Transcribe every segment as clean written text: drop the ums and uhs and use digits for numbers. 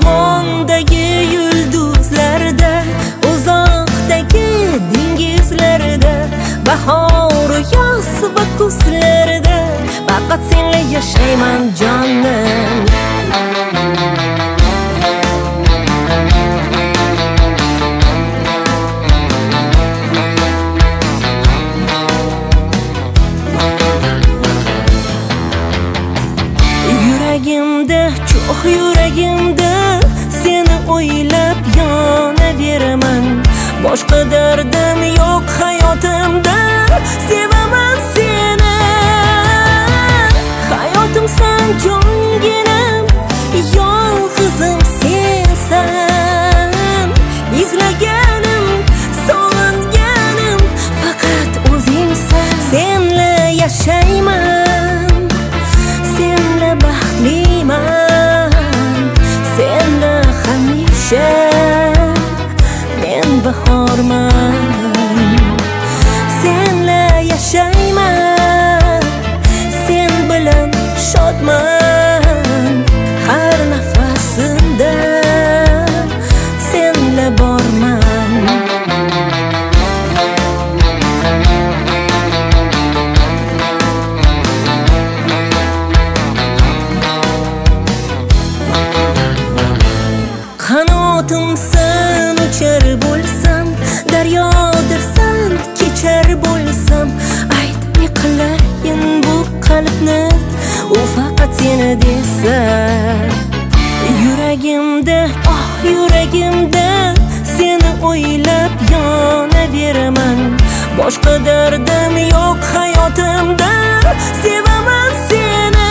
osmondagi yulduzlarda, uzoqdagi dengizlarda, bahor yoz va kuzlarda faqat senla yashayman jonim. Yuragimda, çok yuragimda seni o'ylab yonaveraman. Boshqa dardim yo'q hayotimda, sevaman seni. Hayotimsan, jonginam, yolg'izim sensan. Izlaganim, sog'inganim faqat o'zingsan. Senla yashayman, senla baxtliman, senla hamisha men bahorman. Senla yashayman, sen bilan shodman, har nafasimda senla borman. Qanotimsan, uchar bo'lsam, daryodirsan, kechar bo'lsam, ayt ne qilayin bu qalbni, u faqat seni desa. Yuragimda, oh yuragimda seni o'ylab yonaveraman. Boshqa dardim yo'q hayotimda, sevaman seni.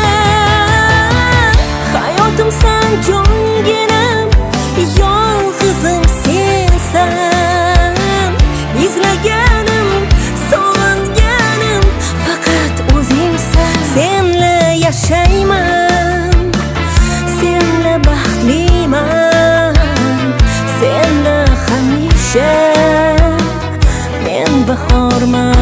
Hayotimsan, jonginam, yolg'izim sensan. Izlaganim, sog'inganim faqat o'zingsan. Senla yashayman, senla baxtliman, senla hamisha men bahorman.